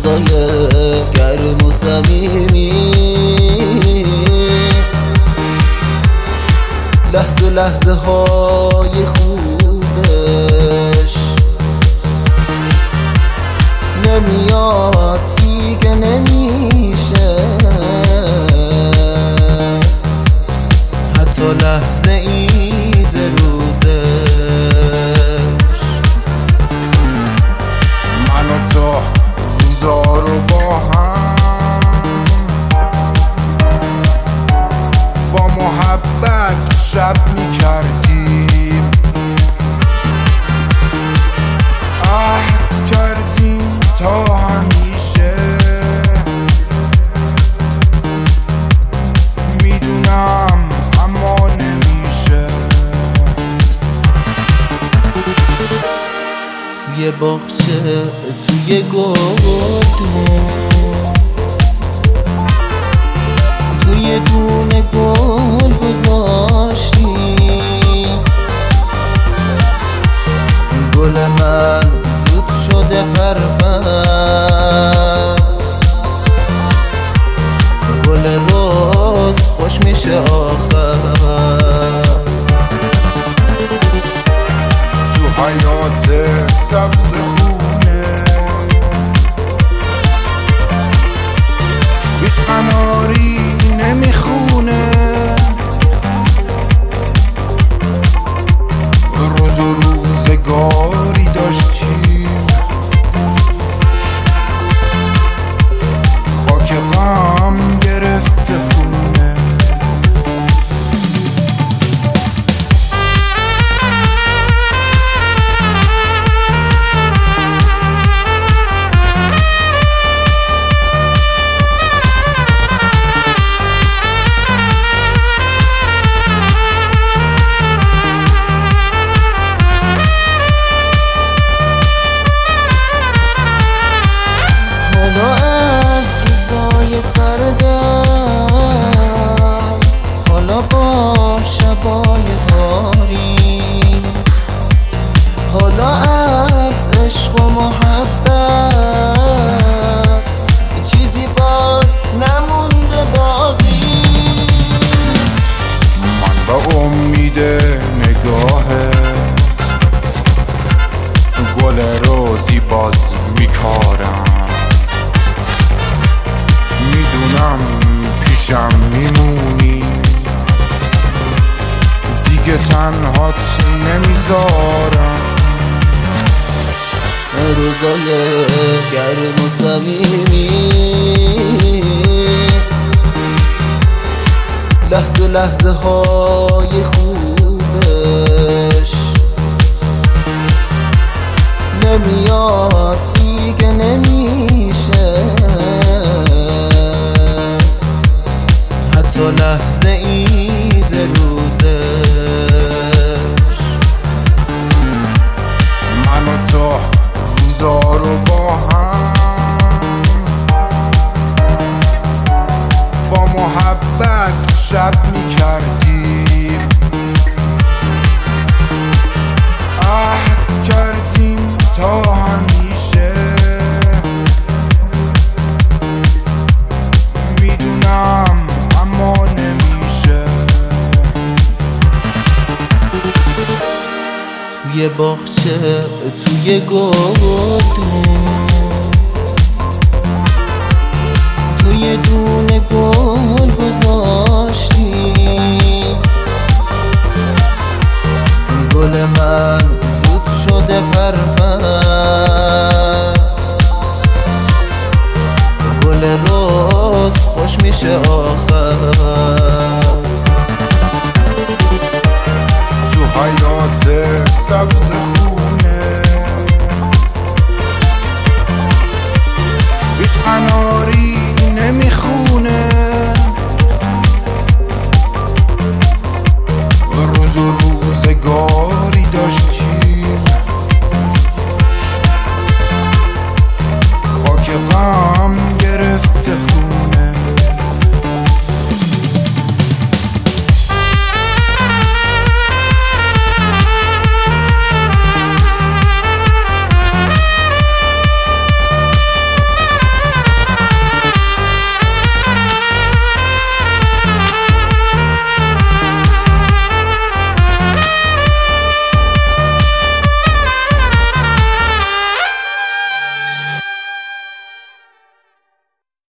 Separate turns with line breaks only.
روزای گرم و صمیمی، لحظه لحظه های خوبش نمیاد دیگه، نمیشه حتی لحظه ایز روزش.
من و تو روزا رو با هم با محبت شب میکردیم، عهد کردیم تا همیشه. میدونم اما نمیشه.
توی باغچه توی گلدون، توی دونه گل گذاشتی، گل من زود شده پرپر، گل روز خوش میشه آخر.
تو حیات سبز خونه هیچ قناری نمیخونه، روز و روزگاری داشتیم، خاک غم گرفته خونه.
حالا از روزای سردم، حالا با شبای تاریک، حالا از عشق و محبت چیزی باز نمونده باقی.
من با امید نگاهت گل روزی باز میکارم، میدونم پیشم میمونی، دیگه تنهات نمیذارم.
روزای گرم و صمیمی، لحظه لحظه های خوبش نمیاد دیگه، نمیشه حتی لحظه ایز روزش.
من و تو روزا رو با هم با محبت شب میکردیم، عهد کردیم تا همیشه. میدونم اما نمیشه.
توی باغچه توی گلدون، توی دونه گل گذاشتی،